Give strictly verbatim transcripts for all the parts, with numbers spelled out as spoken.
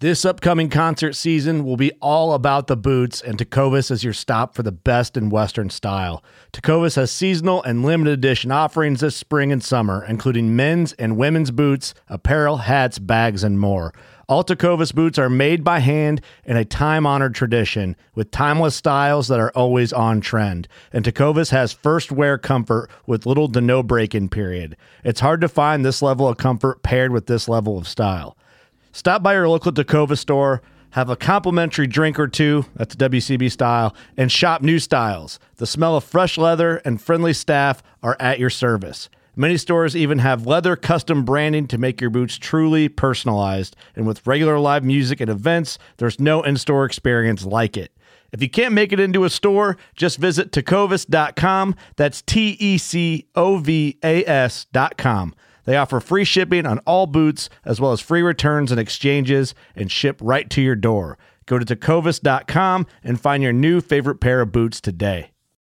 This upcoming concert season will be all about the boots, and Tecovas is your stop for the best in Western style. Tecovas has seasonal and limited edition offerings this spring and summer, including men's and women's boots, apparel, hats, bags, and more. All Tecovas boots are made by hand in a time-honored tradition with timeless styles that are always on trend. And Tecovas has first wear comfort with little to no break-in period. It's hard to find this level of comfort paired with this level of style. Stop by your local Tecovas store, have a complimentary drink or two, that's W C B style, and shop new styles. The smell of fresh leather and friendly staff are at your service. Many stores even have leather custom branding to make your boots truly personalized. And with regular live music and events, there's no in-store experience like it. If you can't make it into a store, just visit tecovas dot com. That's T E C O V A S dot com. They offer free shipping on all boots, as well as free returns and exchanges, and ship right to your door. Go to tecovas dot com and find your new favorite pair of boots today.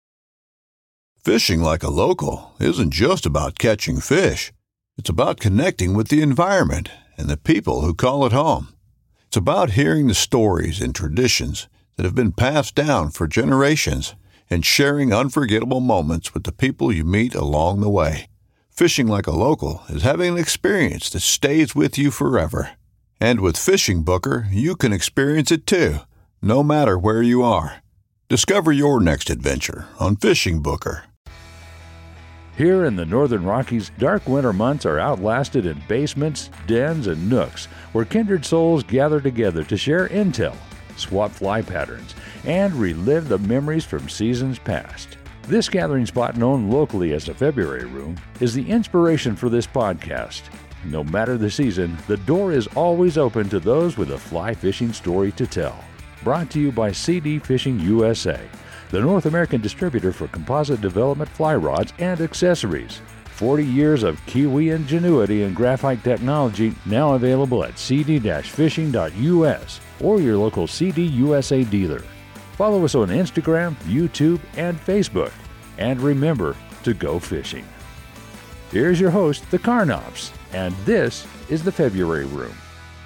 Fishing like a local isn't just about catching fish. It's about connecting with the environment and the people who call it home. It's about hearing the stories and traditions that have been passed down for generations and sharing unforgettable moments with the people you meet along the way. Fishing like a local is having an experience that stays with you forever. And with Fishing Booker, you can experience it too, no matter where you are. Discover your next adventure on Fishing Booker. Here in the Northern Rockies, dark winter months are outlasted in basements, dens, and nooks where kindred souls gather together to share intel, swap fly patterns, and relive the memories from seasons past. This gathering spot, known locally as the February Room, is the inspiration for this podcast. No matter the season, the door is always open to those with a fly fishing story to tell. Brought to you by C D Fishing U S A, the North American distributor for composite development fly rods and accessories. forty years of Kiwi ingenuity and graphite technology now available at c d fishing dot u s or your local C D U S A dealer. Follow us on Instagram, YouTube, and Facebook. And remember to go fishing. Here's your host, the Carnops, and this is the February Room.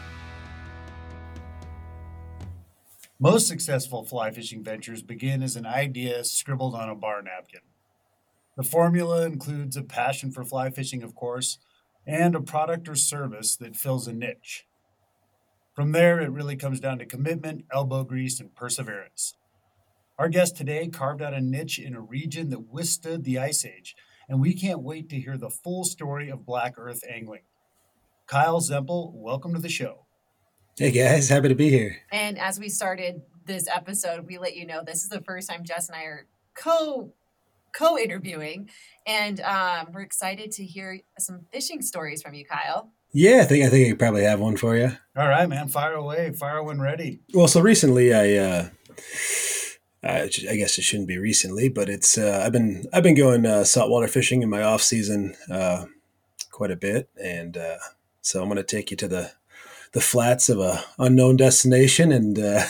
Most successful fly fishing ventures begin as an idea scribbled on a bar napkin. The formula includes a passion for fly fishing, of course, and a product or service that fills a niche. From there, it really comes down to commitment, elbow grease, and perseverance. Our guest today carved out a niche in a region that withstood the Ice Age, and we can't wait to hear the full story of Black Earth angling. Kyle Zempel, welcome to the show. Hey guys, happy to be here. And as we started this episode, we let you know this is the first time Jess and I are co co-interviewing, and um, we're excited to hear some fishing stories from you, Kyle. Yeah, I think I think I probably have one for you. All right, man, fire away, fire when ready. Well, so recently I, uh, I, I guess it shouldn't be recently, but it's uh, I've been I've been going uh, saltwater fishing in my off season uh, quite a bit, and uh, so I'm going to take you to the the flats of a unknown destination, and uh,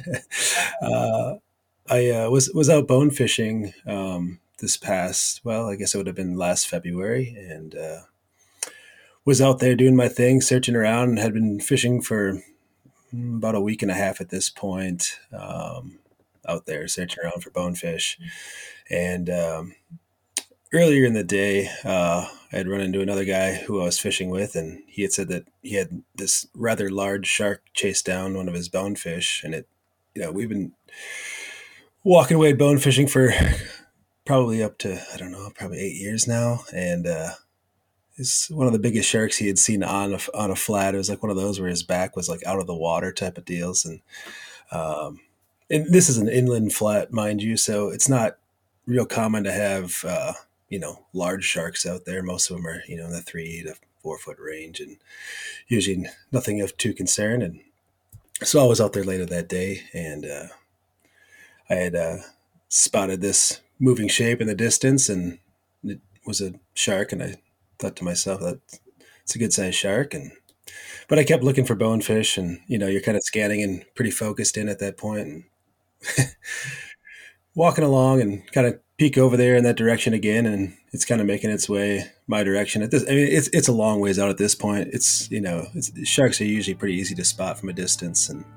uh, I uh, was was out bone fishing um, this past well, I guess it would have been last February, and uh, was out there doing my thing, searching around, and had been fishing for about a week and a half at this point. Um, out there searching around for bonefish, and um, earlier in the day, uh, I had run into another guy who I was fishing with, and he had said that he had this rather large shark chase down one of his bonefish. And it, you know, we've been walking away bone fishing for probably up to, I don't know, probably eight years now. And uh, it's one of the biggest sharks he had seen on a, on a flat. It was like one of those where his back was like out of the water type of deals. And, um, and this is an inland flat, mind you, so it's not real common to have, uh, you know, large sharks out there. Most of them are, you know, in the three to four foot range, and usually nothing of too concern. And so I was out there later that day, and uh, I had uh, spotted this moving shape in the distance, and it was a shark. And I thought to myself, that it's a good sized shark. And but I kept looking for bonefish, and you know, you're kind of scanning and pretty focused in at that point, and walking along and kind of peek over there in that direction again, and it's kind of making its way my direction. At this, I mean, it's it's a long ways out at this point. It's you know, it's, sharks are usually pretty easy to spot from a distance, and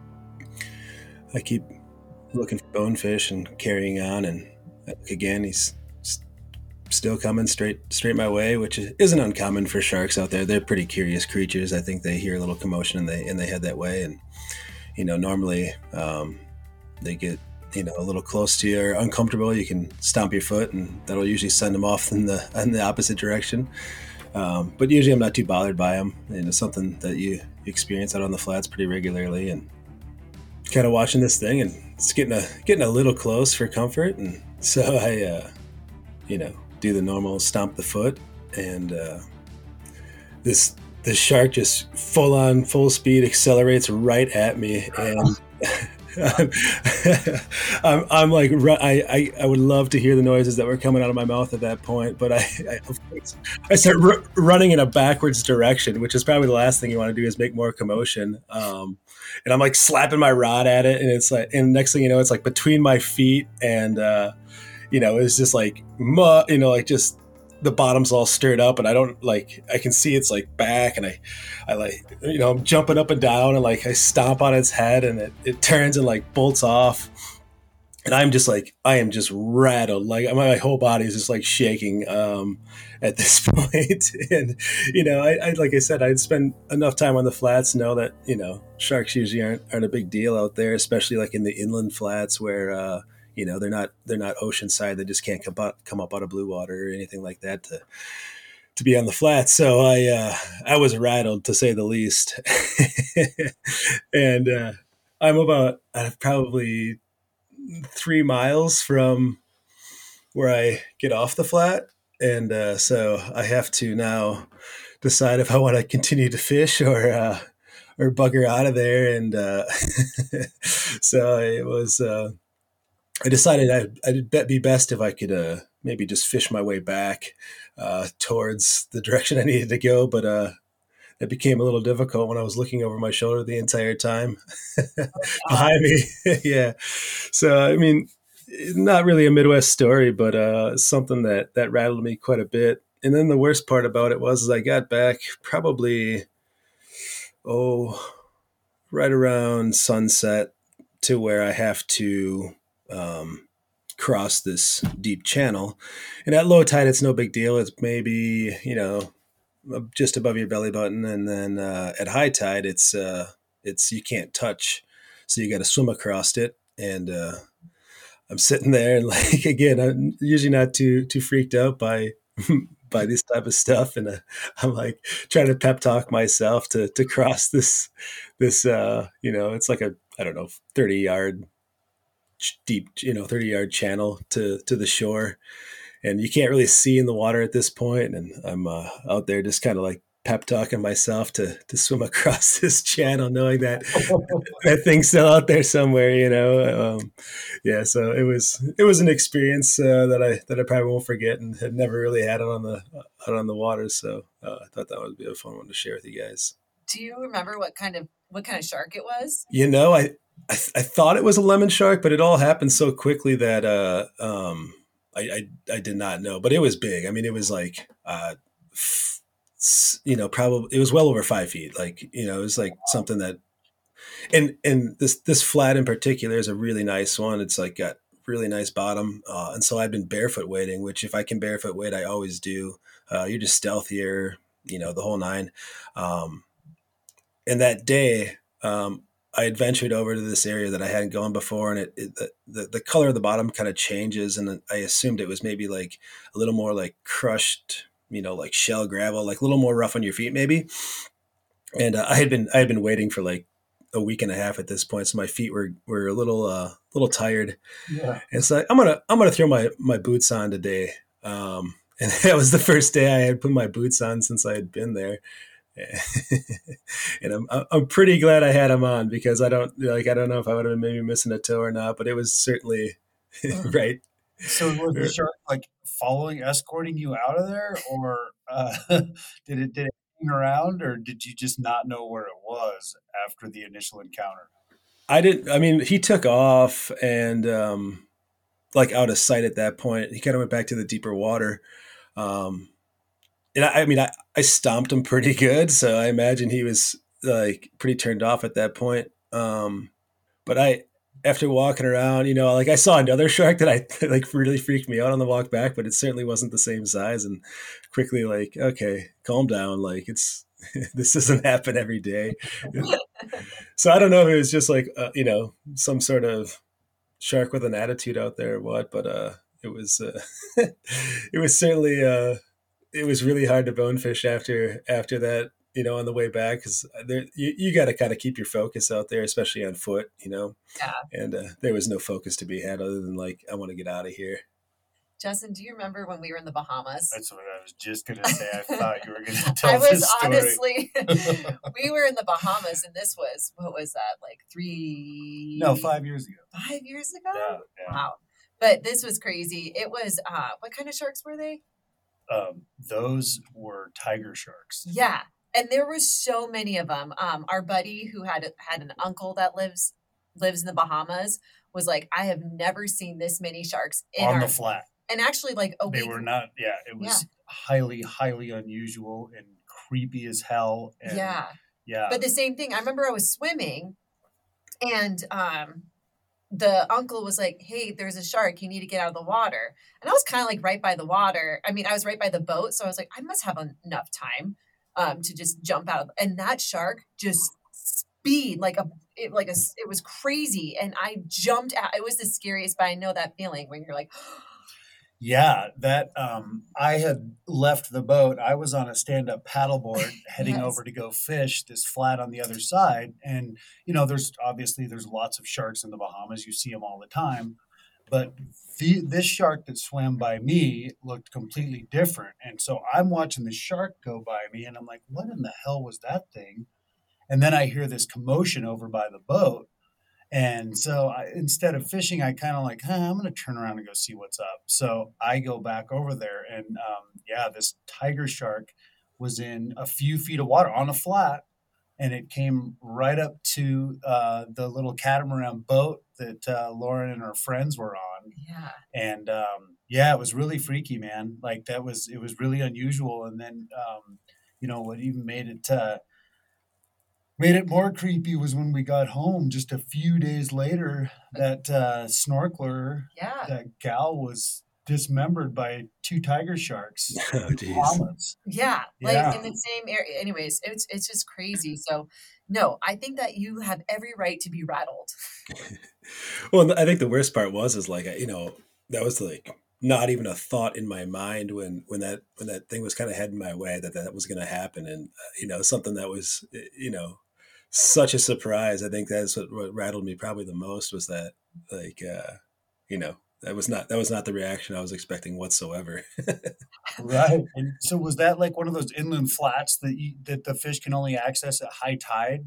I keep looking for bonefish and carrying on, and again, he's still coming straight straight my way, which isn't uncommon for sharks out there. They're pretty curious creatures. I think they hear a little commotion and they and they head that way. And you know, normally um, they get you know a little close to you or uncomfortable. You can stomp your foot, and that'll usually send them off in the in the opposite direction. Um, but usually, I'm not too bothered by them. And it's something that you experience out on the flats pretty regularly. And kind of watching this thing, and it's getting a getting a little close for comfort. And so I, uh, you know. do the normal stomp the foot, and uh, this the shark just full on full speed accelerates right at me, and I'm, I'm, I'm like I, I I would love to hear the noises that were coming out of my mouth at that point, but I I, I start r- running in a backwards direction, which is probably the last thing you want to do is make more commotion. Um, and I'm like slapping my rod at it, and it's like, and next thing you know, it's like between my feet, and uh, you know, it's just like, you know, like just the bottom's all stirred up, and I don't like, I can see it's like back, and I, I like, you know, I'm jumping up and down, and like I stomp on its head, and it, it turns and like bolts off. And I'm just like, I am just rattled. Like my, my whole body is just like shaking um, at this point. And, you know, I, I, like I said, I'd spend enough time on the flats to know that, you know, sharks usually aren't, aren't a big deal out there, especially like in the inland flats where, uh, you know, they're not they're not oceanside. They just can't come up, come up out of blue water or anything like that to to be on the flats. So I uh, I was rattled, to say the least. And uh, I'm about uh, probably three miles from where I get off the flat. And uh, so I have to now decide if I want to continue to fish or uh, or bugger out of there. And uh, so it was... Uh, I decided I'd, I'd be best if I could uh, maybe just fish my way back uh, towards the direction I needed to go. But uh, it became a little difficult when I was looking over my shoulder the entire time behind me. Yeah. So, I mean, not really a Midwest story, but uh, something that, that rattled me quite a bit. And then the worst part about it was is I got back probably, oh, right around sunset to where I have to um, cross this deep channel. And at low tide, it's no big deal. It's maybe, you know, just above your belly button. And then uh, at high tide, it's, uh, it's, you can't touch. So you got to swim across it. And uh, I'm sitting there and like, again, I'm usually not too, too freaked out by, by this type of stuff. And uh, I'm like trying to pep talk myself to, to cross this, this, uh, you know, it's like a, I don't know, thirty yard deep, you know, thirty yard channel to, to the shore. And you can't really see in the water at this point. And I'm uh, out there just kind of like pep talking myself to, to swim across this channel, knowing that that thing's still out there somewhere, you know? Um, yeah. So it was, it was an experience uh, that I, that I probably won't forget and had never really had it on the, out on the water. So uh, I thought that would be a fun one to share with you guys. Do you remember what kind of, what kind of shark it was? You know, I, I, th- I thought it was a lemon shark, but it all happened so quickly that, uh, um, I, I, I did not know, but it was big. I mean, it was like, uh, f- you know, probably it was well over five feet. Like, you know, it was like something that, and, and this, this flat in particular is a really nice one. It's like got really nice bottom. Uh, and so I've been barefoot wading, which if I can barefoot wade, I always do. Uh, you're just stealthier, you know, the whole nine. Um, and that day, um, I had ventured over to this area that I hadn't gone before, and it, it the, the color of the bottom kind of changes, and I assumed it was maybe like a little more like crushed, you know, like shell gravel, like a little more rough on your feet maybe. And uh, I had been I had been waiting for like a week and a half at this point, so my feet were were a little uh, little tired. Yeah. And so I'm gonna I'm gonna throw my my boots on today, um, and that was the first day I had put my boots on since I had been there. And I'm I'm pretty glad I had them on, because I don't like I don't know if I would have been maybe missing a toe or not, but it was certainly right. So was the shark like following, escorting you out of there, or uh, did it did it hang around, or did you just not know where it was after the initial encounter? I didn't. I mean, he took off, and um, like out of sight at that point. He kind of went back to the deeper water. Um, and I, I mean, I, I stomped him pretty good. So I imagine he was like pretty turned off at that point. Um, but I, after walking around, you know, like I saw another shark that I like really freaked me out on the walk back, but it certainly wasn't the same size, and quickly like, okay, calm down. Like it's, this doesn't happen every day. So I don't know if it was just like, uh, you know, some sort of shark with an attitude out there or what, but uh, it was, uh, it was certainly, uh, it was really hard to bonefish after, after that, you know, on the way back. Cause there, you, you got to kind of keep your focus out there, especially on foot, you know? Yeah. And uh, there was no focus to be had other than like, I want to get out of here. Justin, do you remember when we were in the Bahamas? That's what I was just going to say. I thought you were going to tell I was this story. honestly, we were in the Bahamas, and this was, what was that, like three? No, five years ago. Five years ago? Yeah, yeah. Wow. But this was crazy. It was, uh, what kind of sharks were they? Um, those were tiger sharks. Yeah. And there were so many of them. Um, our buddy who had had an uncle that lives lives in the Bahamas was like, I have never seen this many sharks in on our, the flat. And actually, like a They week. were not. Yeah, it was Yeah. highly, highly unusual and creepy as hell. And Yeah. yeah. But the same thing. I remember I was swimming, and um, the uncle was like, hey, there's a shark. You need to get out of the water. And I was kind of like right by the water. I mean, I was right by the boat. So I was like, I must have enough time um, to just jump out. And that shark just speed like a, it, like a, it was crazy. And I jumped out. It was the scariest, but I know that feeling when you're like, yeah, that um, I had left the boat. I was on a stand-up paddleboard heading Yes. over to go fish this flat on the other side. And, you know, there's obviously there's lots of sharks in the Bahamas. You see them all the time. But the, this shark that swam by me looked completely different. And so I'm watching the shark go by me, and I'm like, what in the hell was that thing? And then I hear this commotion over by the boat. And so I, instead of fishing, I kind of like, huh, I'm going to turn around and go see what's up. So I go back over there, and um, yeah, this tiger shark was in a few feet of water on a flat, and it came right up to uh, the little catamaran boat that uh, Lauren and her friends were on. yeah. And um, yeah, it was really freaky, man. Like that was, it was really unusual. And then, um, you know, what even made it, uh, made it more creepy was when we got home just a few days later, that uh, snorkeler, Yeah. that gal was dismembered by two tiger sharks. Oh, geez. Bahamas. Yeah, like Yeah. in the same area. Anyways, it's it's just crazy. So, no, I think that you have every right to be rattled. Well, I think the worst part was, is like, you know, that was like not even a thought in my mind when, when that, when that thing was kind of heading my way that that was going to happen. And, uh, you know, something that was, you know, such a surprise. I think that's what, what rattled me probably the most was that, like, uh, you know, that was not, that was not the reaction I was expecting whatsoever. Right. And so was that like one of those inland flats that you, that the fish can only access at high tide?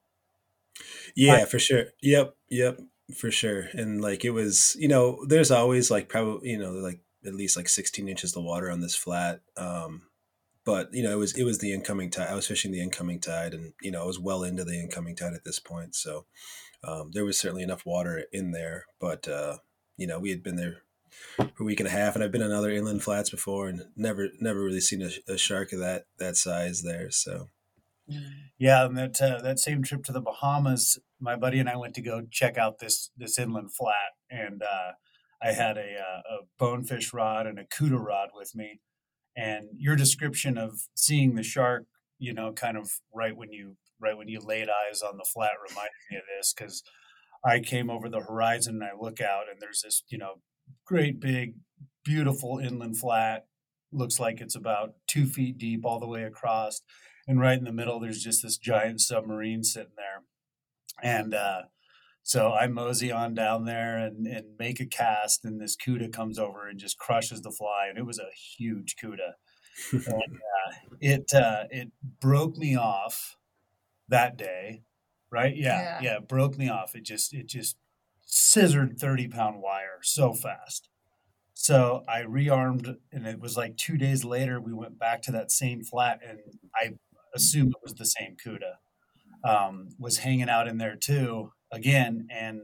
Yeah, for sure. Yep. Yep. For sure. And like, it was, you know, there's always like probably, you know, like at least like sixteen inches of water on this flat. Um, but you know, it was, it was the incoming tide. I was fishing the incoming tide, and, you know, I was well into the incoming tide at this point. So, um, there was certainly enough water in there, but, uh, you know, we had been there for a week and a half, and I've been on other inland flats before and never, never really seen a, a shark of that, that size there. So, Yeah, and that uh, that same trip to the Bahamas, my buddy and I went to go check out this this inland flat, and uh, I had a, uh, a bonefish rod and a cuda rod with me. And your description of seeing the shark, you know, kind of right when you right when you laid eyes on the flat reminded me of this, because I came over the horizon and I look out, and there's this, you know, great big, beautiful inland flat. Looks like it's about two feet deep all the way across. And right in the middle, there's just this giant submarine sitting there. And uh, so I mosey on down there and, and make a cast, and this cuda comes over and just crushes the fly. And it was a huge cuda. And uh, it uh, it broke me off that day, right? Yeah, Yeah. yeah, it broke me off. It just it just scissored thirty pound wire so fast. So I rearmed, and it was like two days later, we went back to that same flat, and I assume it was the same cuda. Um, was hanging out in there too again, and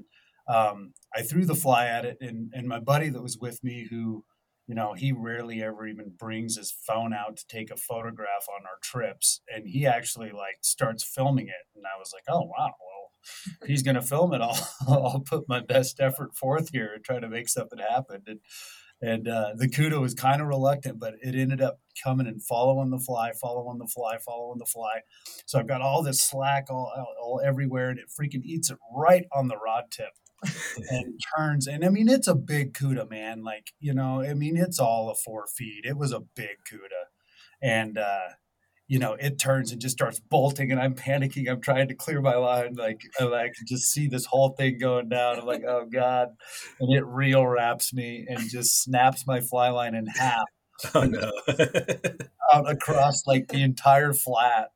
um, I threw the fly at it, and and my buddy that was with me, who, you know, he rarely ever even brings his phone out to take a photograph on our trips, and he actually like starts filming it, and I was like, oh wow, well, if he's gonna film it, I'll I'll put my best effort forth here and try to make something happen. And and uh, the Cuda was kind of reluctant, but it ended up coming and following the fly, following the fly, following the fly. So I've got all this slack all, all, all everywhere, and it freaking eats it right on the rod tip and turns. And I mean, it's a big Cuda, man. Like, you know, I mean, it's all a four feet. It was a big Cuda. And, uh, you know, it turns and just starts bolting, and I'm panicking. I'm trying to clear my line. Like, and I can just see this whole thing going down. I'm like, oh God. And it reel wraps me and just snaps my fly line in half. Oh no. Out across like the entire flat.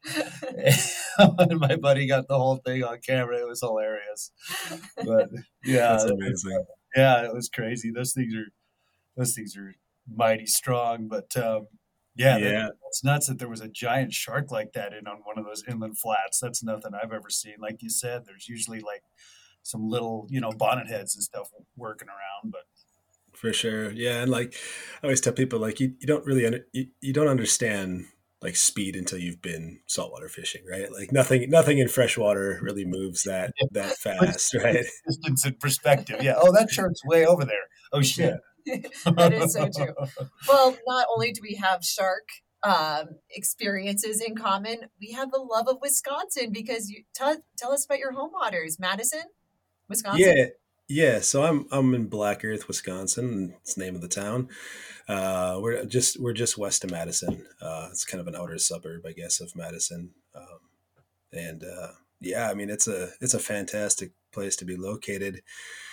And my buddy got the whole thing on camera. It was hilarious. But yeah, That's amazing. yeah, it was crazy. Those things are those things are mighty strong. But um, yeah, Yeah. that, it's nuts that there was a giant shark like that in on one of those inland flats. That's nothing I've ever seen. Like you said, there's usually like some little, you know, bonnet heads and stuff working around, but For sure. Yeah. And like I always tell people, like you, you don't really, under, you, you don't understand like speed until you've been saltwater fishing, right? Like nothing, nothing in freshwater really moves that, that fast, right? Distance and perspective. Yeah. Oh, that shark's way over there. Oh shit. That is so true. Well, not only do we have shark um, experiences in common, we have the love of Wisconsin, because you tell tell us about your home waters, Madison, Wisconsin. Yeah. Yeah. So I'm, I'm in Black Earth, Wisconsin. It's the name of the town. Uh, we're just, we're just west of Madison. Uh, it's kind of an outer suburb, I guess, of Madison. Um, and, uh, yeah, I mean, it's a, it's a fantastic place to be located.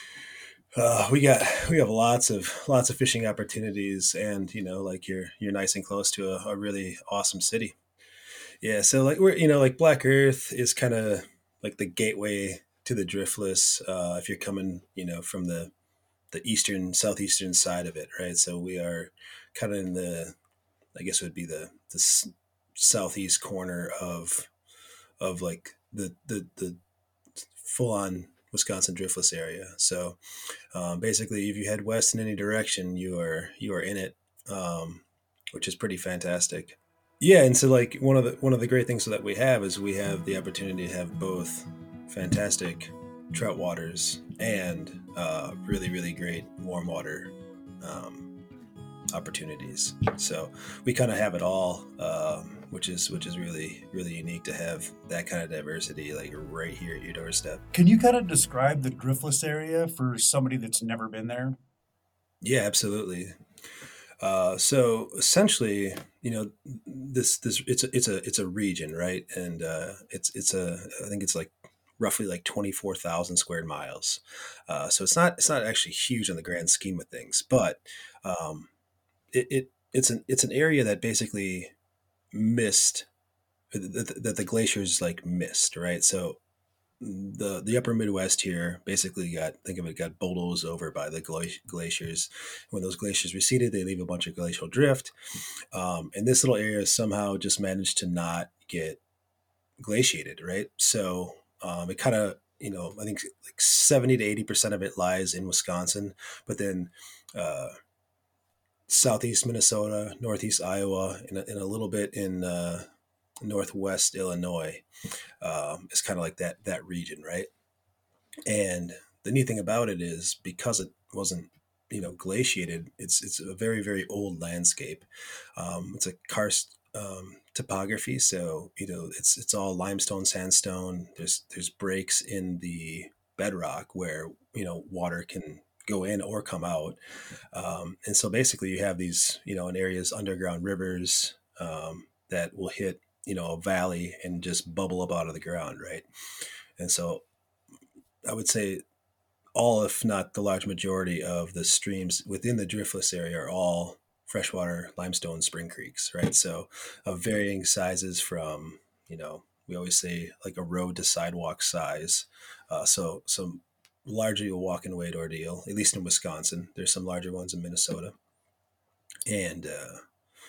Uh, we got we have lots of lots of fishing opportunities, and you know, like you're you're nice and close to a, a really awesome city. Yeah, so like we're you know like Black Earth is kind of like the gateway to the Driftless. Uh, if you're coming you know from the the eastern southeastern side of it, right? So we are kind of in the I guess it would be the the s- southeast corner of of like the the the full on Wisconsin driftless area. So um, basically, if you head west in any direction, you are you are in it, um, which is pretty fantastic. Yeah, and so like one of the one of the great things that we have is we have the opportunity to have both fantastic trout waters and uh, really really great warm water um, opportunities. So we kind of have it all, um, which is which is really really unique to have that kind of diversity like right here at your doorstep. Can you kind of describe the driftless area for somebody that's never been there? Yeah, absolutely. Uh, so essentially, you know, this this it's a, it's a it's a region, right? And uh, it's it's a I think it's like roughly like twenty four thousand square miles. Uh, so it's not it's not actually huge on the grand scheme of things, but um, it, it it's an it's an area that basically missed that, that the glaciers like missed, right? So the the upper Midwest here basically got think of it got bulldozed over by the gla- glaciers. When those glaciers receded, they leave a bunch of glacial drift, um, and this little area somehow just managed to not get glaciated, right? So um, it kind of you know I think like seventy to eighty percent of it lies in Wisconsin, but then uh, southeast Minnesota, northeast Iowa, and a, and a little bit in uh, northwest Illinois um, is kind of like that that region, right? And the neat thing about it is because it wasn't you know glaciated, it's it's a very very old landscape. Um, it's a karst um, topography, so you know it's it's all limestone, sandstone. There's there's breaks in the bedrock where you know water can go in or come out, um, and so basically you have these you know in areas underground rivers um, that will hit you know a valley and just bubble up out of the ground, right? And so I would say all, if not the large majority of the streams within the driftless area are all freshwater limestone spring creeks, right? So of varying sizes from, you know, we always say like a road to sidewalk size. Uh, so some largely a walk and wade ordeal, at least in Wisconsin. There's some larger ones in Minnesota. And, uh,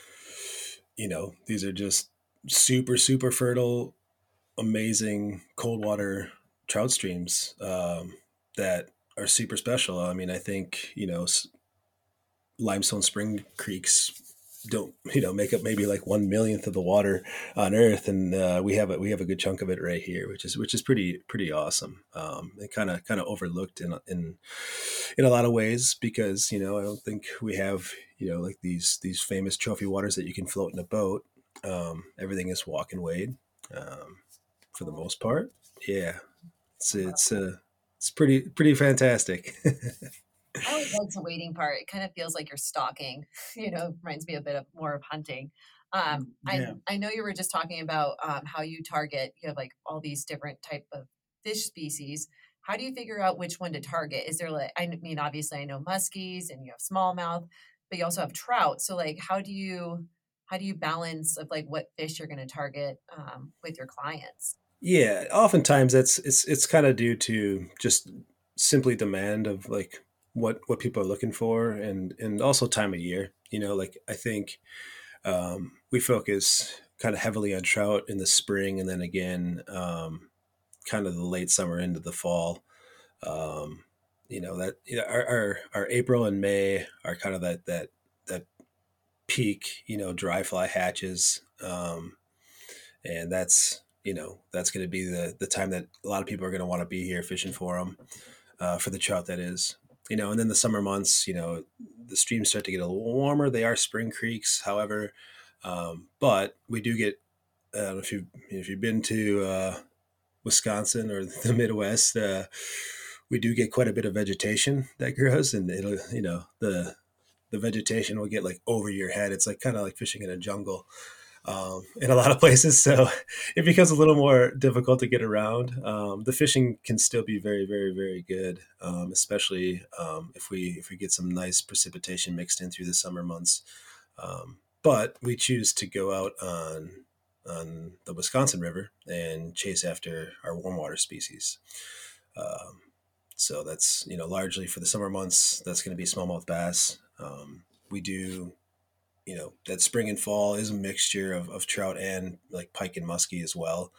you know, these are just super, super fertile, amazing cold water trout streams um, that are super special. I mean, I think, you know, limestone spring creeks don't, you know, make up maybe like one millionth of the water on Earth, and uh, we have a we have a good chunk of it right here, which is which is pretty pretty awesome. Um, and kind of kind of overlooked in in in a lot of ways, because you know I don't think we have, you know, like these these famous trophy waters that you can float in a boat. Um, everything is walk and wade um, for the most part. Yeah, it's it's uh, it's pretty pretty fantastic. I always like the waiting part. It kind of feels like you're stalking. You know, reminds me a bit of more of hunting. Um, Yeah. I I know you were just talking about um, how you target. You have like all these different type of fish species. How do you figure out which one to target? Is there like, I mean, obviously I know muskies and you have smallmouth, but you also have trout. So like, how do you how do you balance of like what fish you're going to target um, with your clients? Yeah, oftentimes that's it's it's kind of due to just simply demand of like what what people are looking for, and and also time of year. You know, like I think um, we focus kind of heavily on trout in the spring, and then again, um, kind of the late summer into the fall. Um, you know that you know, our, our our April and May are kind of that that that peak. You know, dry fly hatches. Um, and that's you know that's going to be the the time that a lot of people are going to want to be here fishing for them, uh, for the trout, that is. You know, and then the summer months, you know, the streams start to get a little warmer. They are spring creeks, however, um, but we do get. I don't know if you if you've been to uh, Wisconsin or the Midwest, uh, we do get quite a bit of vegetation that grows, and it'll you know the the vegetation will get like over your head. It's like kind of like fishing in a jungle, um, in a lot of places. So it becomes a little more difficult to get around. Um, the fishing can still be very, very, very good, um, especially um, if we if we get some nice precipitation mixed in through the summer months. Um, but we choose to go out on on the Wisconsin River and chase after our warm water species. Um, so that's you know largely for the summer months. That's going to be smallmouth bass. Um, we do you know that spring and fall is a mixture of, of trout and like pike and muskie as well,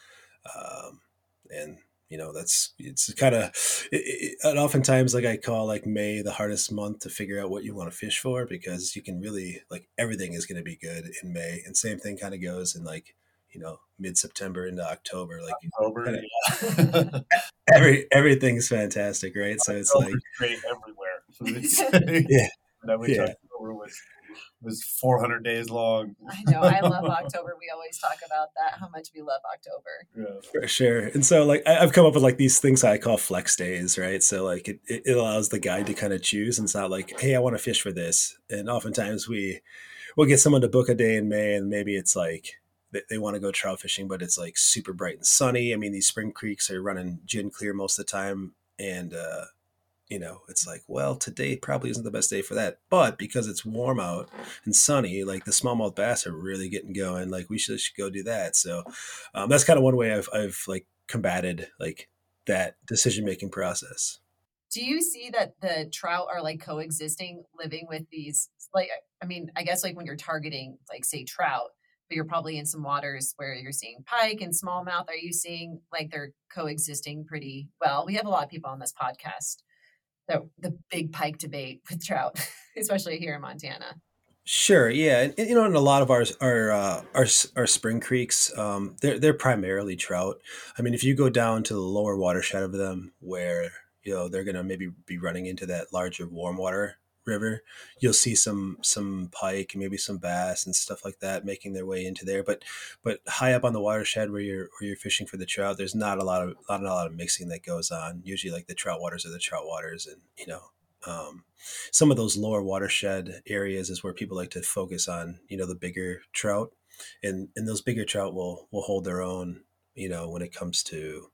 um, and you know that's it's kind of it, it, and oftentimes like I call like May the hardest month to figure out what you want to fish for, because you can really like everything is going to be good in May, and same thing kind of goes in like you know mid-September into October, like October, kinda yeah. every everything's fantastic, right? So it's like October's great everywhere. It's- yeah And I wish yeah October was was four hundred days long. I know. I love October. We always talk about that, how much we love October. Yeah. For sure. And so like I, I've come up with like these things I call flex days, right? So like it, it it allows the guide to kind of choose, and it's not like, hey, I want to fish for this. And oftentimes we we'll get someone to book a day in May, and maybe it's like they, they want to go trout fishing, but it's like super bright and sunny. I mean, these spring creeks are running gin clear most of the time. And uh you know, it's like, well, today probably isn't the best day for that. But because it's warm out and sunny, like the smallmouth bass are really getting going. Like we should, should go do that. So um, that's kind of one way I've, I've like combated like that decision making process. Do you see that the trout are like coexisting, living with these? Like, I mean, I guess like when you're targeting, like, say, trout, but you're probably in some waters where you're seeing pike and smallmouth. Are you seeing like they're coexisting pretty well? We have a lot of people on this podcast. The, the big pike debate with trout, especially here in Montana. Sure, yeah, and, and, you know, in a lot of our our uh, our our spring creeks, um, they're they're primarily trout. I mean, if you go down to the lower watershed of them, where you know they're gonna maybe be running into that larger warm water river, you'll see some some pike, maybe some bass and stuff like that making their way into there. But but high up on the watershed where you're where you're fishing for the trout, there's not a lot of not a lot of mixing that goes on. Usually, like the trout waters are the trout waters, and you know. Um, some of those lower watershed areas is where people like to focus on, you know, the bigger trout, and and those bigger trout will will hold their own, you know, when it comes to,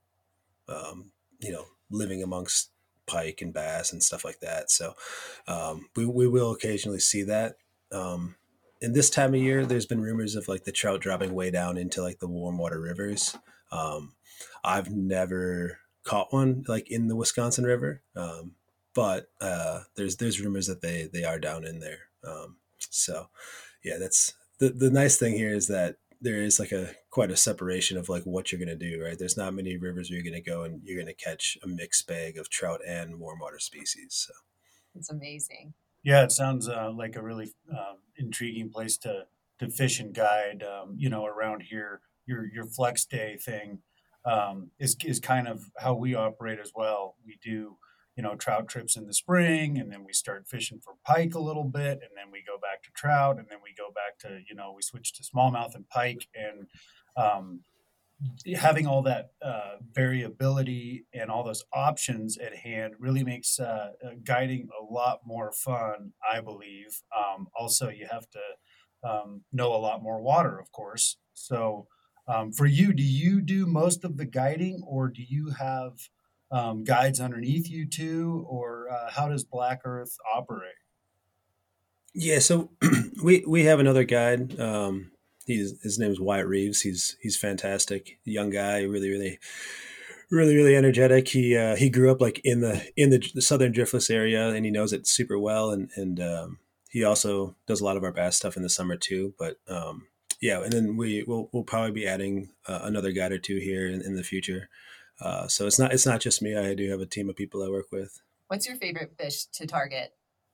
um, you know, living amongst pike and bass and stuff like that. So um, we we will occasionally see that. Um, in this time of year, there's been rumors of like the trout dropping way down into like the warm water rivers. Um, I've never caught one like in the Wisconsin River. Um, But uh, there's there's rumors that they they are down in there. Um, so yeah, that's the the nice thing here is that there is like a quite a separation of like what you're going to do, right? There's not many rivers where you're going to go and you're going to catch a mixed bag of trout and warm water species. So It's amazing. Yeah, it sounds uh, like a really um, intriguing place to to fish and guide. Um, you know, around here, your your flex day thing um, is is kind of how we operate as well. We do, you know, trout trips in the spring, and then we start fishing for pike a little bit, and then we go back to trout, and then we go back to, you know, we switch to smallmouth and pike, and um, having all that uh, variability and all those options at hand really makes uh, uh, guiding a lot more fun, I believe. Um, also, you have to um, know a lot more water, of course. So, um, for you, do you do most of the guiding, or do you have um, guides underneath you too, or uh, how does Black Earth operate? yeah, so we we have another guide. Um, he's his name is Wyatt Reeves. He's he's fantastic, young guy, really really really really energetic. He uh, he grew up like in the in the, the southern driftless area, and he knows it super well. And and um, he also does a lot of our bass stuff in the summer too. But um, yeah, and then we will we'll probably be adding uh, another guide or two here in, in the future. Uh, so it's not it's not just me. I do have a team of people I work with. What's your favorite fish to target?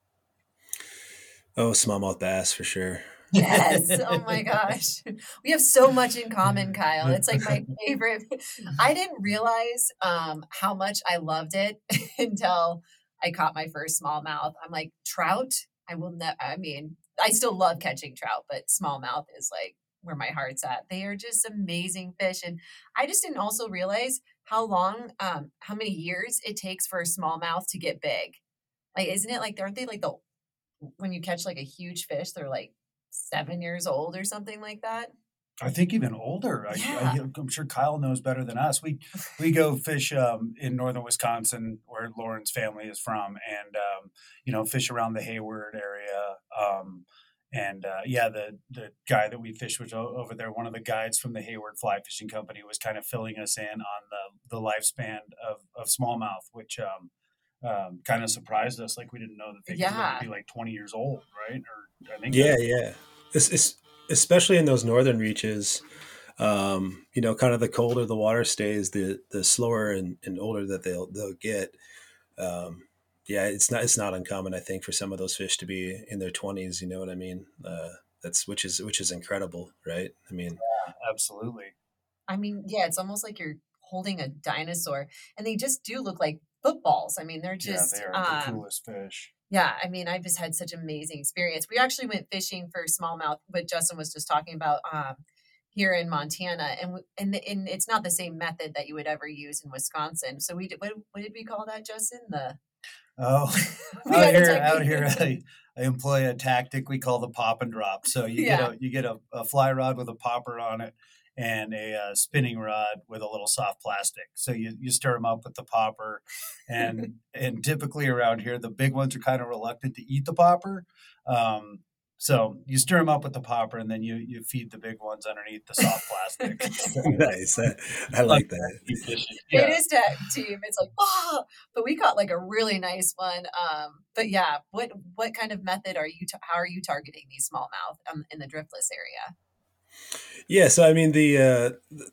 Oh, smallmouth bass for sure. Yes. Oh my gosh. We have so much in common, Kyle. It's like my favorite. I didn't realize um, how much I loved it until I caught my first smallmouth. I'm like, trout? I will never, I mean, I still love catching trout, but smallmouth is like where my heart's at. They are just amazing fish. And I just didn't also realize how long, um, how many years it takes for a smallmouth to get big. Like, isn't it like, aren't they like the, when you catch like a huge fish, they're like seven years old or something like that? I think even older. I, Yeah. I, I'm sure Kyle knows better than us. We we go fish um, in northern Wisconsin, where Lauren's family is from, and um, you know, fish around the Hayward area. Um, and uh, yeah, the the guy that we fished with o- over there, one of the guides from the Hayward Fly Fishing Company, was kind of filling us in on the the lifespan of of smallmouth, which um, um, kind of surprised us. Like we didn't know that they could live Yeah. to be like twenty years old, right? Or I think Yeah, that, yeah. It's, it's especially in those northern reaches. Um, you know, kind of the colder the water stays, the the slower and, and older that they'll they'll get. Um, yeah, it's not it's not uncommon, I think, for some of those fish to be in their twenties. You know what I mean? Uh, that's which is which is incredible, right? I mean, absolutely. I mean, yeah, it's almost like you're holding a dinosaur, and they just do look like footballs. I mean, they're Yeah, just, they are the um, coolest fish. yeah, I mean, I've just had such amazing experience. We actually went fishing for smallmouth, what Justin was just talking about, um, here in Montana, and w- and the- and it's not the same method that you would ever use in Wisconsin. So we did, what, what did we call that, Justin? The Oh, we out had a here, out here, technique. I, I employ a tactic we call the pop and drop. So you get Yeah, a you get a, a fly rod with a popper on it, and a uh, spinning rod with a little soft plastic. So you, you stir them up with the popper, and and typically around here, the big ones are kind of reluctant to eat the popper. Um, so you stir them up with the popper, and then you you feed the big ones underneath the soft plastic. So, nice. I, I like that. it yeah. is tag team. It's like, oh, but we got like a really nice one. Um, but yeah, what what kind of method are you? Ta- how are you targeting these smallmouth um, in the driftless area? Yeah, so I mean the uh,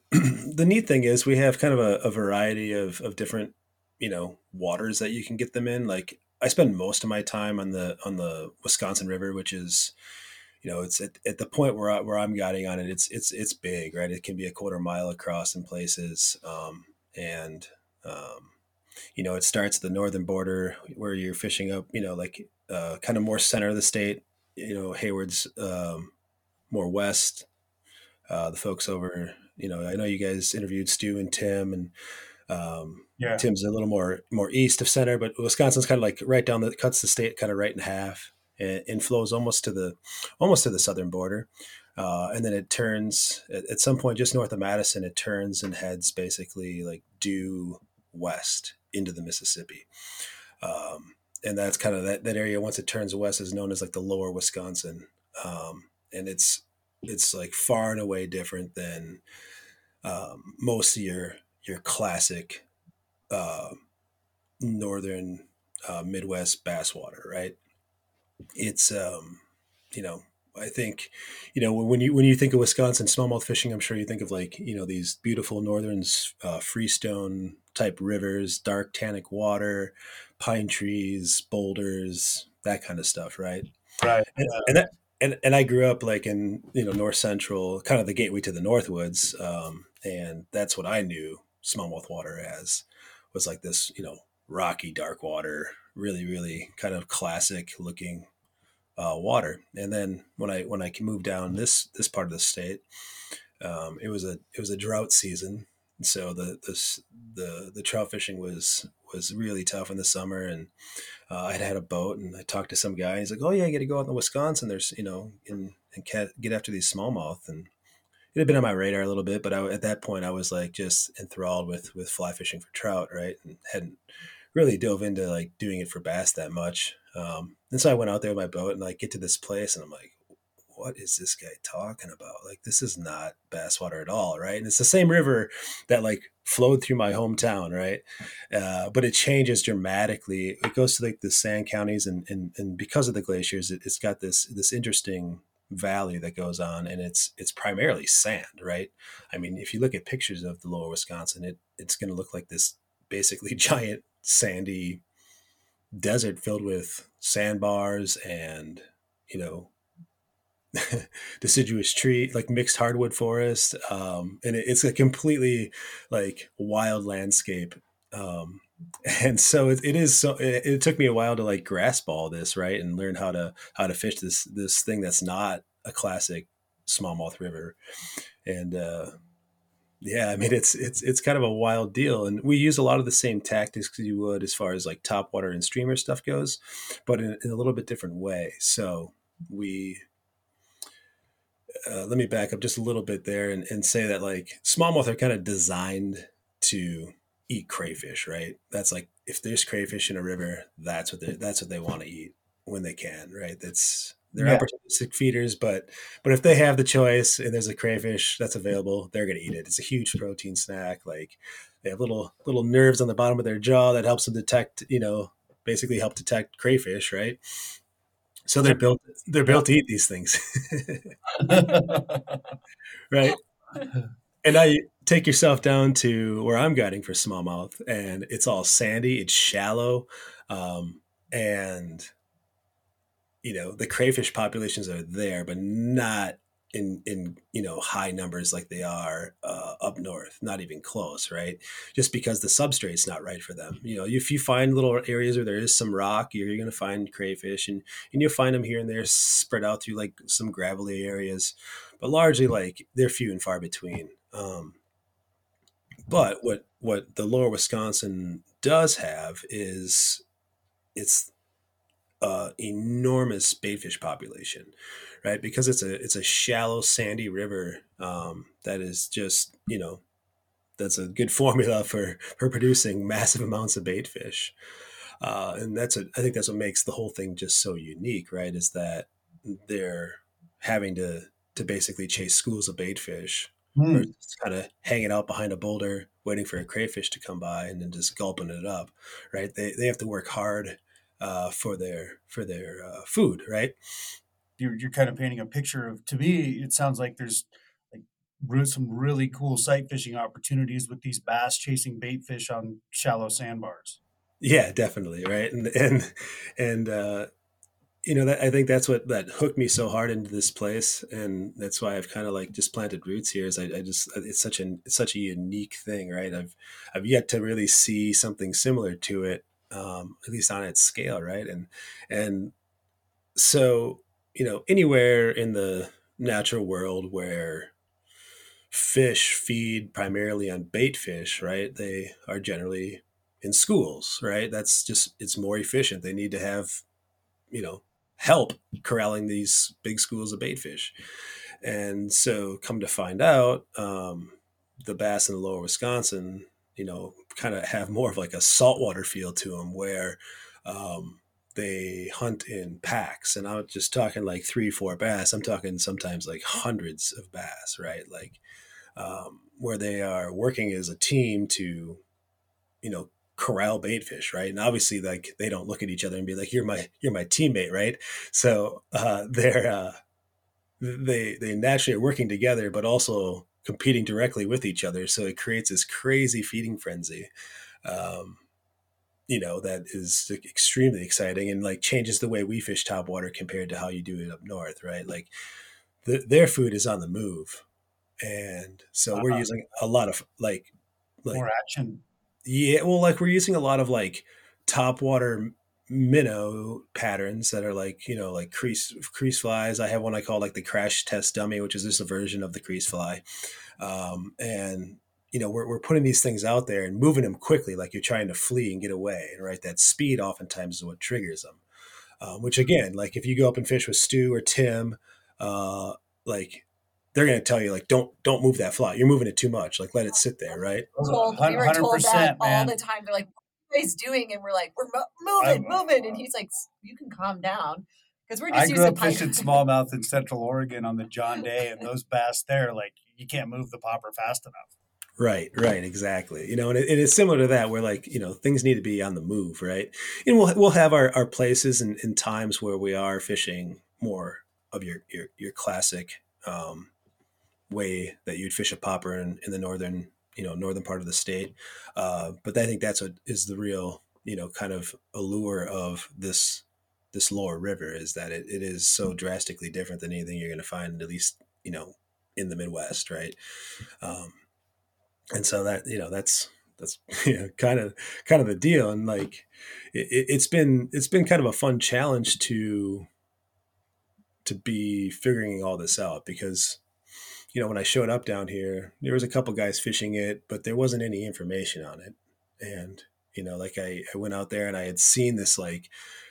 the neat thing is we have kind of a, a variety of, of different, you know, waters that you can get them in. Like I spend most of my time on the on the Wisconsin River, which is, you know, it's at, at the point where I, where I'm guiding on it. It's it's it's big, right? It can be a quarter mile across in places, um, and um, you know, it starts at the northern border where you're fishing up, you know, like uh, kind of more center of the state. You know, Hayward's um, more west. Uh, the folks over, you know, I know you guys interviewed Stu and Tim, and um, Yeah. Tim's a little more more east of center, but Wisconsin's kind of like right down the cuts the state kind of right in half, and, and flows almost to the almost to the southern border, uh, and then it turns at, at some point just north of Madison. It turns and heads basically like due west into the Mississippi, um, and that's kind of that that area. Once it turns west, is known as like the lower Wisconsin, um, and it's it's like far and away different than um, most of your your classic uh, northern uh, Midwest bass water, right? It's um, you know I think, you know, when you when you think of Wisconsin smallmouth fishing, I'm sure you think of like, you know, these beautiful northern uh, freestone type rivers, dark tannic water, pine trees, boulders, that kind of stuff, right? Right. And Yeah. and that, and, and I grew up like in, you know, north central, kind of the gateway to the Northwoods, um, and that's what I knew smallmouth water as, was like this, you know, rocky dark water, really really kind of classic looking uh, water. And then when I when I moved down this this part of the state, um, it was a it was a drought season, so the this the the trout fishing was was really tough in the summer. And uh, I'd had a boat, and I talked to some guy. He's like, "Oh yeah, I got to go out in Wisconsin. There's you know and and get after these smallmouth." And it had been on my radar a little bit, but I, at that point I was like just enthralled with with fly fishing for trout, right? And hadn't really dove into like doing it for bass that much. Um, and so I went out there with my boat and like get to this place, and I'm like, what is this guy talking about? Like, this is not bass water at all, right? And it's the same river that like flowed through my hometown, right? Uh, but it changes dramatically. It goes to like the sand counties, and and, and because of the glaciers, it, it's got this this interesting valley that goes on, and it's it's primarily sand, right? I mean, if you look at pictures of the lower Wisconsin, it it's going to look like this basically giant sandy desert filled with sandbars and, you know, deciduous tree, like mixed hardwood forest. Um, and it, it's a completely like wild landscape. Um, and so it, it is, so it, it took me a while to like grasp all this, right. And learn how to, how to fish this, this thing that's not a classic smallmouth river. And, uh, yeah, I mean, it's it's it's kind of a wild deal, and we use a lot of the same tactics you would as far as like topwater and streamer stuff goes, but in, in a little bit different way. So we uh, let me back up just a little bit there and, and say that like smallmouth are kind of designed to eat crayfish, right? That's like if there's crayfish in a river, that's what they that's what they want to eat when they can, right? That's they're Yeah. opportunistic feeders, but but if they have the choice and there's a crayfish that's available, they're gonna eat it. It's a huge protein snack. Like they have little little nerves on the bottom of their jaw that helps them detect, you know, basically help detect crayfish, right? So they're built they're built to eat these things. Right. And now you take yourself down to where I'm guiding for smallmouth, and it's all sandy, it's shallow, um, and you know the crayfish populations are there, but not in in you know high numbers like they are uh, up north. Not even close, right? Just because the substrate's not right for them. You know, if you find little areas where there is some rock, you're, you're going to find crayfish, and and you'll find them here and there spread out through like some gravelly areas, but largely like they're few and far between. Um, but what what the lower Wisconsin does have is it's uh, enormous baitfish population, right? Because it's a it's a shallow, sandy river um, that is just you know that's a good formula for for producing massive amounts of baitfish, uh, and that's a, I think that's what makes the whole thing just so unique, right? Is that they're having to to basically chase schools of baitfish, or Hmm. just kind of hanging out behind a boulder waiting for a crayfish to come by and then just gulping it up, right? They they have to work hard uh, for their for their uh, food, right? You're you're kind of painting a picture of. To me, it sounds like there's like re- some really cool sight fishing opportunities with these bass chasing bait fish on shallow sandbars. Yeah, definitely, right. And and and uh, you know that I think that's what that hooked me so hard into this place, and that's why I've kind of like just planted roots here. Is I, I just it's such an it's such a unique thing, right? I've I've yet to really see something similar to it, um, at least on its scale, right? And and so you know anywhere in the natural world where fish feed primarily on bait fish, right? They are generally in schools, right? That's just it's more efficient. They need to have you know help corralling these big schools of bait fish. And so come to find out, um, the bass in the lower Wisconsin, you know, kind of have more of like a saltwater feel to them where um, they hunt in packs. And I'm just talking like three, four bass. I'm talking sometimes like hundreds of bass, right? Like um, where they are working as a team to, you know, corral baitfish, right? And obviously, like they don't look at each other and be like, "You're my, you're my teammate," right? So uh, they're uh, they they naturally are working together, but also competing directly with each other. So it creates this crazy feeding frenzy, um, you know, that is extremely exciting and like changes the way we fish topwater compared to how you do it up north, right? Like the, their food is on the move, and so we're Uh, using a lot of like like more action. yeah, well, like we're using a lot of like topwater minnow patterns that are like, you know, like crease crease flies. I have one I call like the crash test dummy, which is just a version of the crease fly. Um, and you know, we're we're putting these things out there and moving them quickly, like you're trying to flee and get away. And right, that speed oftentimes is what triggers them. Um, which again, like if you go up and fish with Stu or Tim, uh, like they're going to tell you like don't don't move that fly. You're moving it too much. Like let it sit there, right? Told, we were told that all the time. They're like, "What are you guys doing?" And we're like, "We're mo- moving, I- moving." And he's like, "You can calm down," because we're just I used grew to up pipe- fishing smallmouth in Central Oregon on the John Day, and those bass there, like you can't move the popper fast enough. Right, right, exactly. You know, and, it, and it's similar to that, where like you know things need to be on the move, right? And we'll we'll have our, our places and, and times where we are fishing more of your your your classic um, way that you'd fish a popper in, in the northern you know northern part of the state. Uh, but I think that's what is the real you know kind of allure of this this lower river is that it, it is so drastically different than anything you're going to find, at least you know in the Midwest, right? Um, and so that you know that's that's you know, kind of kind of the deal, and like it, it's been it's been kind of a fun challenge to to be figuring all this out, because you know when I showed up down here there was a couple guys fishing it, but there wasn't any information on it. And you know like I, I went out there and I had seen this like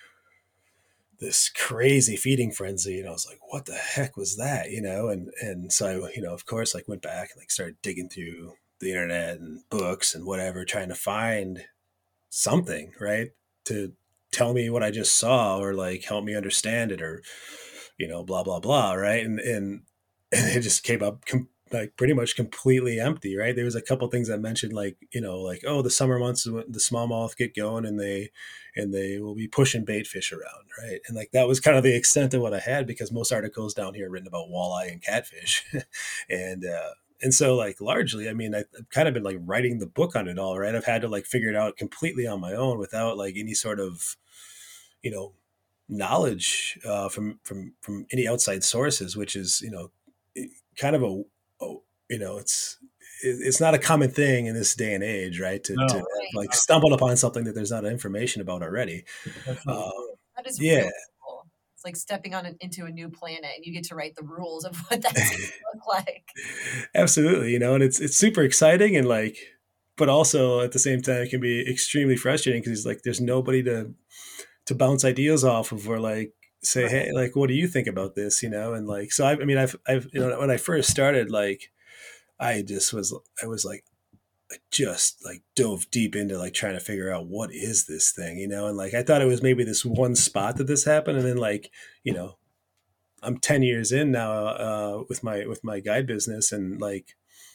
this crazy feeding frenzy, and I was like, what the heck was that, you know? And and so I, you know of course like went back and like started digging through the internet and books and whatever, trying to find something, right, to tell me what I just saw or like help me understand it, or you know blah blah blah, right? And and, and it just came up com- like pretty much completely empty, right? There was a couple things I mentioned, like you know like oh the summer months the smallmouth get going and they and they will be pushing bait fish around, right? And like that was kind of the extent of what I had, because most articles down here are written about walleye and catfish. and uh and so like largely, I mean, I've kind of been like writing the book on it all, right? I've had to like figure it out completely on my own without like any sort of, you know, knowledge uh, from, from, from any outside sources, which is, you know, kind of a, a you know, it's, it's not a common thing in this day and age, right? To, No. to like stumble upon something that there's not information about already. Um, that is yeah. really cool. It's like stepping on an, into a new planet, and you get to write the rules of what that's going to look like. Absolutely, you know, and it's it's super exciting, and like, but also at the same time, it can be extremely frustrating because like there's nobody to to bounce ideas off of, or like say, right. Hey, like, what do you think about this? You know, and like, so I, I mean, I've I've you know, when I first started, like, I just was I was like. I just like dove deep into like trying to figure out what is this thing, you know? And like, I thought it was maybe this one spot that this happened. And then like, you know, I'm ten years in now, uh, with my, with my guide business. And like,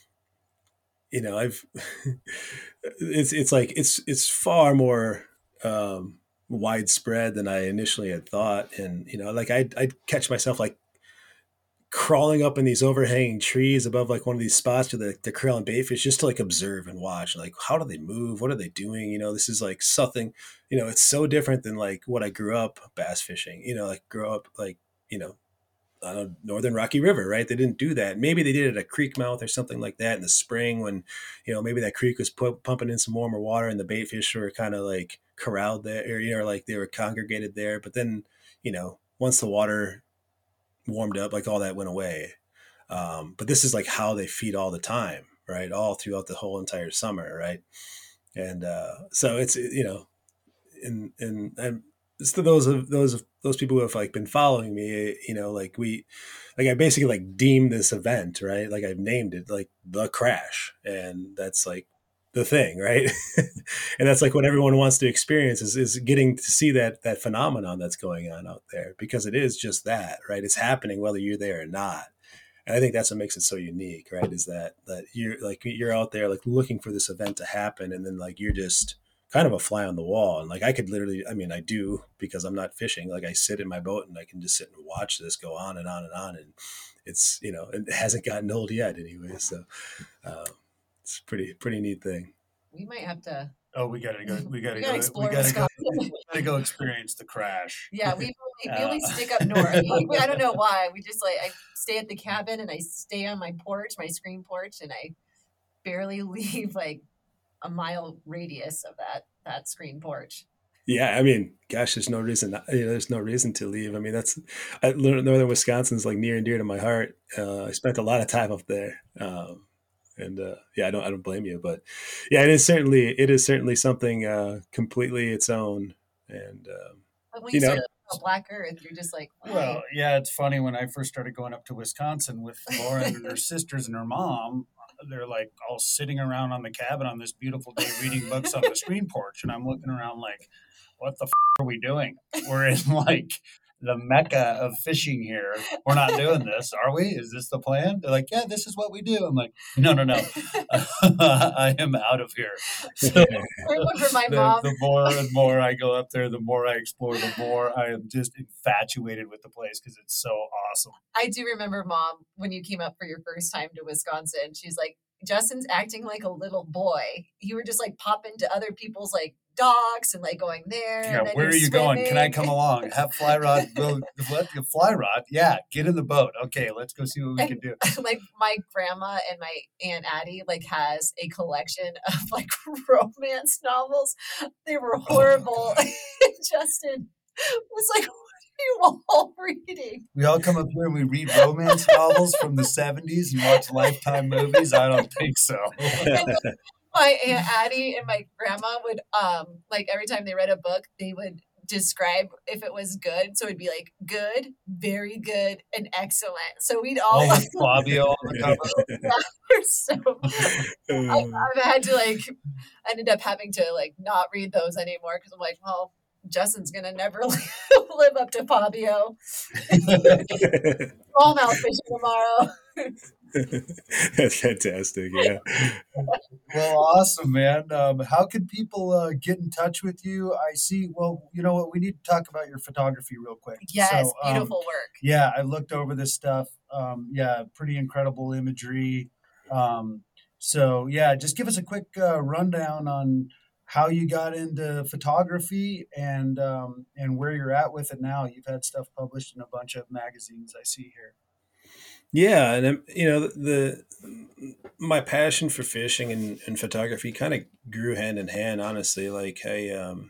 you know, I've, it's, it's like, it's, it's far more, um, widespread than I initially had thought. And, you know, like I'd, I'd catch myself like crawling up in these overhanging trees above like one of these spots with the, the krill and baitfish, just to like observe and watch, like, how do they move? What are they doing? You know, this is like something, you know, it's so different than like what I grew up bass fishing, you know, like grow up like, you know, on a northern Rocky River, right? They didn't do that. Maybe they did it at a creek mouth or something like that in the spring when, you know, maybe that creek was pu- pumping in some warmer water and the baitfish were kind of like corralled there, or, you know, like they were congregated there. But then, you know, once the water warmed up, like all that went away. Um, but this is like how they feed all the time, right? All throughout the whole entire summer, right? And uh, so it's, you know, and and and it's to those of those of those people who have like been following me, you know, like we, like I basically like deemed this event, right? Like I've named it like the crash, and that's like the thing, right? And that's like what everyone wants to experience is, is getting to see that that phenomenon that's going on out there, because it is just that, right? It's happening whether you're there or not. And I think that's what makes it so unique, right? Is that that you're like you're out there like looking for this event to happen, and then like you're just kind of a fly on the wall. And like, I could literally, I mean, I do, because I'm not fishing. Like I sit in my boat and I can just sit and watch this go on and on and on. And it's, you know, it hasn't gotten old yet anyway. So uh, it's pretty, pretty neat thing. We might have to. Oh, we gotta go. We gotta, We go. gotta explore we gotta go. Wisconsin. We gotta go experience the crash. Yeah, we only, we only Uh, stick up north. Like, I don't know why. We just like I stay at the cabin and I stay on my porch, my screen porch, and I barely leave like a mile radius of that that screen porch. Yeah, I mean, gosh, there's no reason. Not, you know, there's no reason to leave. I mean, that's I, northern Wisconsin is like near and dear to my heart. Uh, I spent a lot of time up there, um, and uh, yeah, I don't, I don't blame you. But yeah, it is certainly, it is certainly something uh, completely its own. And um, But when you you, know, start talking about Black Earth, you're just like, why? Well, yeah, it's funny when I first started going up to Wisconsin with Lauren and her sisters and her mom. They're like all sitting around on the cabin on this beautiful day reading books on the screen porch, and I'm looking around like, what the f- are we doing? We're in like the mecca of fishing here. We're not doing this, are we? Is this the plan? They're like, yeah, this is what we do. I'm like, no, no, no. I am out of here. So I remember my the, mom. the more and more I go up there, the more I explore, the more I am just infatuated with the place because it's so awesome. I do remember, Mom, when you came up for your first time to Wisconsin, she's like, Justin's acting like a little boy. You were just like popping to other people's like docks and like going there. Yeah, and then where you're are you going? Can I swimming. come along? Have fly rod, go, what? The fly rod? Yeah, get in the boat. Okay, let's go see what we can do. Like my grandma and my Aunt Addie like has a collection of like romance novels. They were horrible. And Justin was like, what are you all reading? We all come up here and we read romance novels from the seventies and watch Lifetime movies? I don't think so. My Aunt Addie and my grandma would um like every time they read a book, they would describe if it was good. So it'd be like good, very good, and excellent. So we'd all All with Fabio on the cover. so I, I've had to like I ended up having to like not read those anymore because I'm like, well, Justin's gonna never live up to Fabio. Smallmouth fishing tomorrow. That's fantastic. Yeah. Well, awesome, man. Um, how can people uh, get in touch with you? I see. Well, you know what? We need to talk about your photography real quick. Yes, So, um, beautiful work. Yeah, I looked over this stuff. Um, yeah, pretty incredible imagery. Um, so, yeah, just give us a quick uh, rundown on how you got into photography and um, and where you're at with it now. You've had stuff published in a bunch of magazines I see here. Yeah, and um, you know the, the my passion for fishing and, and photography kind of grew hand in hand. Honestly, like I, um,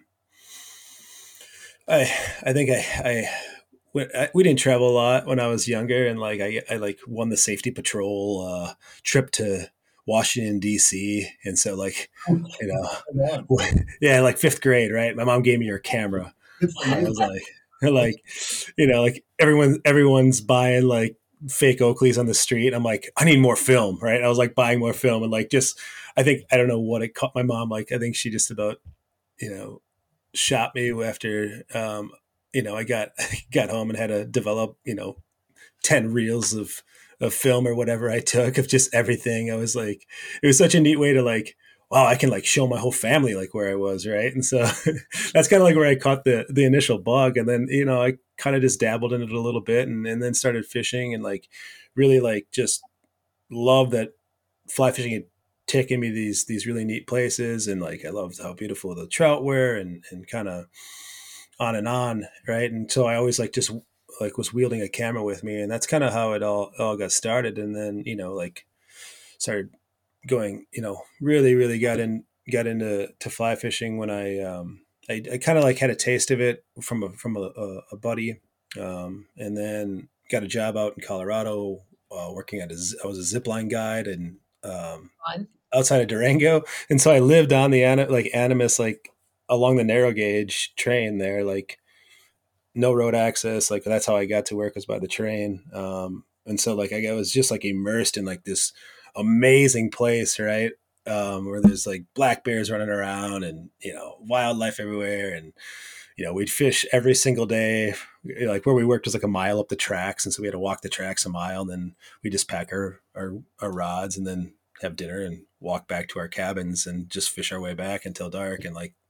I, I think I, I, we, I, we didn't travel a lot when I was younger, and like I, I like won the safety patrol uh, trip to Washington D C, and so like you know, yeah, like fifth grade, right? My mom gave me her camera. I was like, like, you know, like everyone, everyone's buying like fake Oakleys on the street. I'm like, I need more film, right? I was like buying more film and like just, I think, I don't know what it caught my mom. Like, I think she just about, you know, shot me after, um, you know, I got, got home and had to develop, you know, ten reels of, of film or whatever I took of just everything. I was like, it was such a neat way to like, wow, I can like show my whole family like where I was, right? And so that's kind of like where I caught the the initial bug. And then, you know, I kind of just dabbled in it a little bit and, and then started fishing and like really like just love that fly fishing had taken me these these really neat places. And like I loved how beautiful the trout were and, and kind of on and on, right? And so I always like just like was wielding a camera with me. And that's kind of how it all all got started. And then, you know, like started going, you know, really, really got in, got into to fly fishing when I, um, I, I kind of like had a taste of it from a, from a, a buddy. Um, and then got a job out in Colorado, uh, working at a, I was a zipline guide and, um, Fun. outside of Durango. And so I lived on the, like Animas, like along the narrow gauge train there, like no road access. Like that's how I got to work was by the train. Um, and so like, I was just like immersed in like this amazing place, right? Um, where there's like black bears running around and, you know, wildlife everywhere. And, you know, we'd fish every single day. Like where we worked was like a mile up the tracks. And so we had to walk the tracks a mile. And then we just pack our, our, our rods and then have dinner and walk back to our cabins and just fish our way back until dark. And like,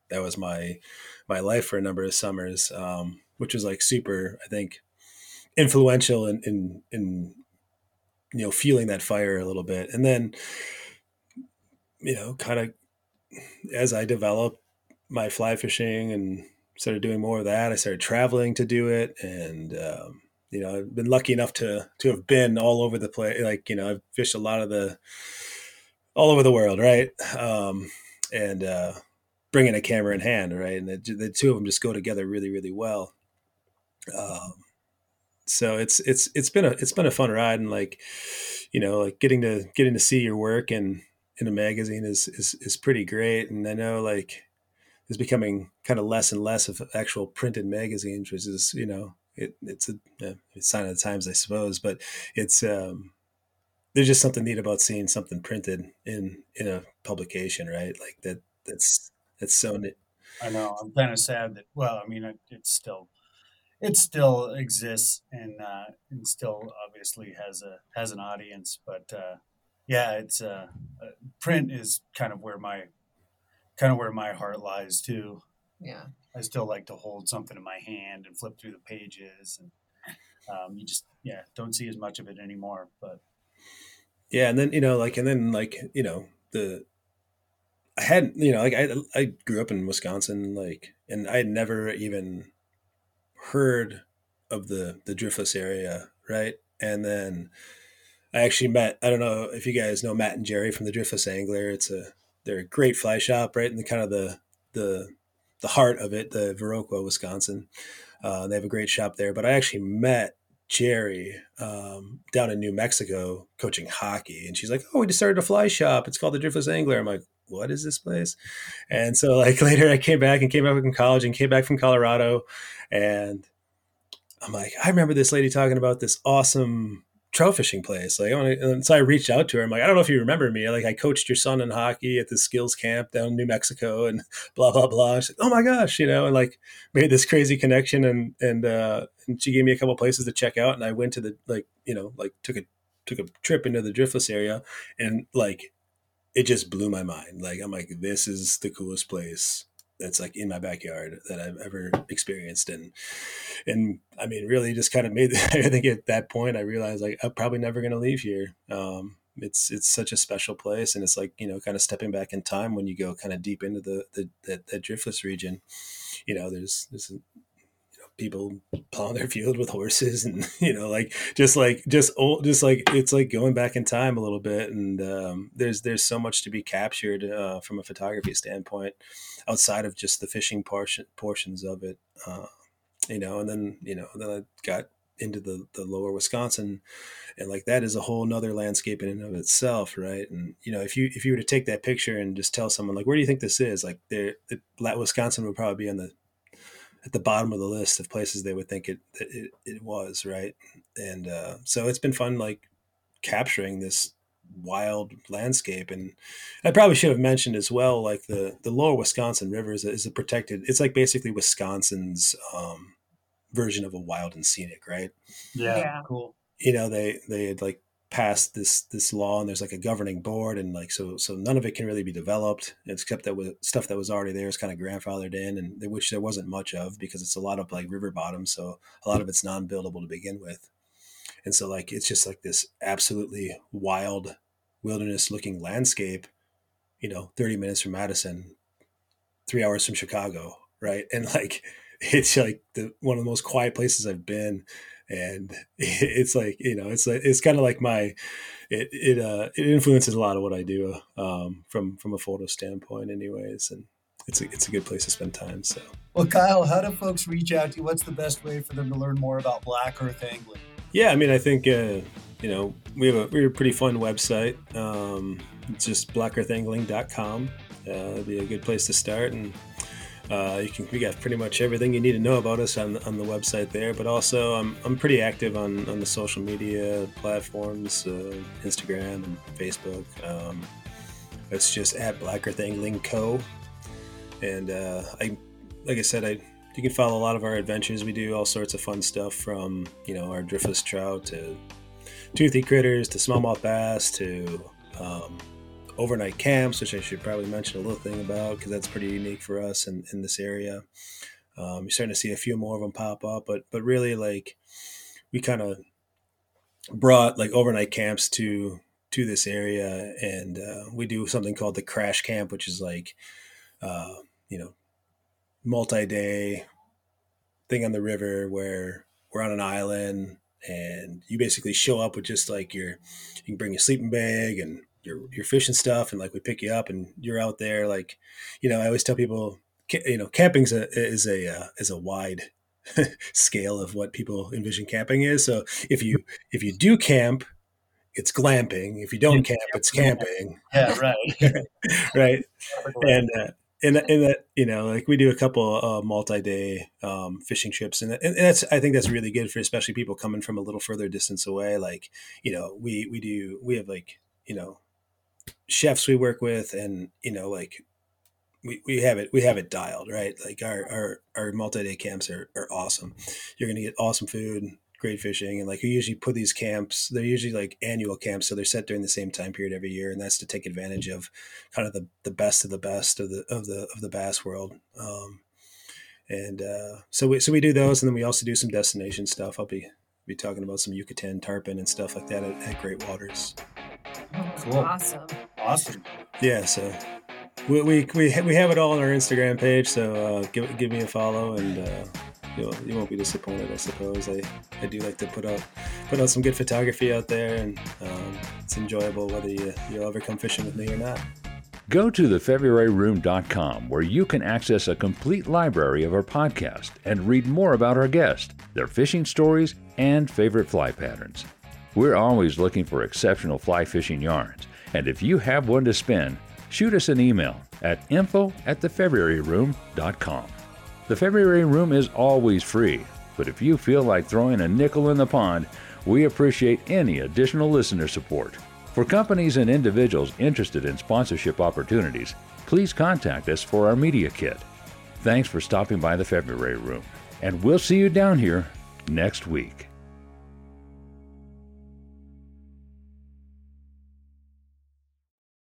that was my my life for a number of summers, um, which was like super, I think, influential in, in in you know feeling that fire a little bit. And then you know kind of as I developed my fly fishing and started doing more of that, I started traveling to do it. And um, you know I've been lucky enough to to have been all over the place. Like you know I've fished a lot of the all over the world, right? Um, and uh, bringing a camera in hand, right? And the, the two of them just go together really, really well. Um, so it's it's it's been a it's been a fun ride, and like you know, like getting to getting to see your work in in a magazine is is is pretty great. And I know like it's becoming kind of less and less of actual printed magazines, which is you know it, it's a, a sign of the times, I suppose. But it's um, there's just something neat about seeing something printed in in a publication, right? Like that that's that's so neat. I know. I'm kind of sad that. Well, I mean, it, it's still it still exists and uh, and still obviously has a has an audience, but uh, yeah, it's uh, uh, print is kind of where my kind of where my heart lies too. Yeah. I still like to hold something in my hand and flip through the pages, and um, you just yeah don't see as much of it anymore. But yeah, and then you know like and then like you know the I had you know like I I grew up in Wisconsin, like, and I had never even heard of the the Driftless area, right? And then I actually met, I don't know if you guys know Matt and Jerry from the Driftless Angler. It's a they're a great fly shop right in the kind of the the the heart of it, the Viroqua, Wisconsin. Uh, they have a great shop there. But I actually met Jerry um, down in New Mexico coaching hockey, and she's like, "Oh, we just started a fly shop. It's called the Driftless Angler." I'm like, "What is this place?" And so like later, I came back and came back from college and came back from Colorado, and I'm like, I remember this lady talking about this awesome trout fishing place. Like, I want to, and so I reached out to her. I'm like, I don't know if you remember me. Like, I coached your son in hockey at the skills camp down in New Mexico, and blah blah blah. She's like, oh my gosh, you know, and like made this crazy connection, and and uh, and she gave me a couple places to check out, and I went to the like, you know, like took a took a trip into the Driftless area, and like it just blew my mind. Like, I'm like, this is the coolest place that's like in my backyard that I've ever experienced. And, and I mean, really just kind of made, I think at that point I realized like, I'm probably never going to leave here. Um, it's, it's such a special place. And it's like, you know, kind of stepping back in time when you go kind of deep into the, the, that, that Driftless region, you know, there's, there's, you know, people plowing their field with horses and, you know, like, just like, just old, just like, it's like going back in time a little bit. And, um, there's, there's so much to be captured, uh, from a photography standpoint, outside of just the fishing portion portions of it, uh, you know, and then, you know, then I got into the, the lower Wisconsin, and like, that is a whole nother landscape in and of itself. Right. And, you know, if you, if you were to take that picture and just tell someone like, where do you think this is? Like there, the Wisconsin would probably be on the, at the bottom of the list of places they would think it, it, it was. Right. And, uh, so it's been fun, like capturing this wild landscape. And I probably should have mentioned as well, like the the lower Wisconsin River is a, is a protected, it's like basically Wisconsin's um version of a wild and scenic, right? yeah, Yeah. cool. You know, they they had like passed this this law, and there's like a governing board, and like so so none of it can really be developed, except that with stuff that was already there is kind of grandfathered in, and which there wasn't much of, because it's a lot of like river bottom, so a lot of it's non-buildable to begin with. And so like it's just like this absolutely wild wilderness looking landscape, you know, thirty minutes from Madison, three hours from Chicago, right? And like it's like the one of the most quiet places I've been. And it's like, you know, it's like it's kind of like my it it uh it influences a lot of what I do, um from from a photo standpoint anyways. And it's a, it's a good place to spend time. So, well, Kyle, how do folks reach out to you? What's the best way for them to learn more about Black Earth Angling? Yeah, I mean, I think, uh, you know, we have a, we have a pretty fun website. Um, it's just black earth angling dot com. Uh, it'd be a good place to start. And uh, you can we got pretty much everything you need to know about us on, on the website there. But also, I'm I'm pretty active on, on the social media platforms, uh, Instagram and Facebook. Um, it's just at Black Earth Angling Co. And uh, I, like I said, I. You can follow a lot of our adventures. We do all sorts of fun stuff, from, you know, our driftless trout to toothy critters to smallmouth bass to um, overnight camps, which I should probably mention a little thing about because that's pretty unique for us in, in this area. Um, you're starting to see a few more of them pop up, but but really like we kind of brought like overnight camps to to this area, and uh, we do something called the crash camp, which is like uh, you know multi-day thing on the river where we're on an island and you basically show up with just like your you can bring your sleeping bag and your your fishing stuff, and like we pick you up and you're out there. Like, you know, I always tell people, you know, camping's a is a uh, is a wide scale of what people envision camping is. So if you if you do camp, it's glamping. If you don't camp, it's camping. Yeah, right. Right. And uh, in in that, you know, like we do a couple uh, multi-day um, fishing trips, and, and that's I think that's really good for especially people coming from a little further distance away. Like, you know, we we do we have like, you know, chefs we work with, and you know, like we, we have it we have it dialed, right? Like our our, our multi-day camps are, are awesome. You're gonna get awesome food, great fishing, and like we usually put these camps, they're usually like annual camps, so they're set during the same time period every year, and that's to take advantage of kind of the, the best of the best of the of the of the bass world. Um, and uh, so we so we do those, and then we also do some destination stuff. I'll be be talking about some Yucatan tarpon and stuff like that at, at Great Waters. Cool. Awesome. Awesome. Yeah, so we we we, ha- we have it all on our Instagram page, so uh, give give me a follow, and uh, you'll, you won't be disappointed, I suppose. I, I do like to put out put out some good photography out there, and um, it's enjoyable whether you, you'll ever come fishing with me or not. Go to the february room dot com where you can access a complete library of our podcast and read more about our guests, their fishing stories, and favorite fly patterns. We're always looking for exceptional fly fishing yarns, and if you have one to spin, shoot us an email at info at the february room dot com. The February Room is always free, but if you feel like throwing a nickel in the pond, we appreciate any additional listener support. For companies and individuals interested in sponsorship opportunities, please contact us for our media kit. Thanks for stopping by the February Room, and we'll see you down here next week.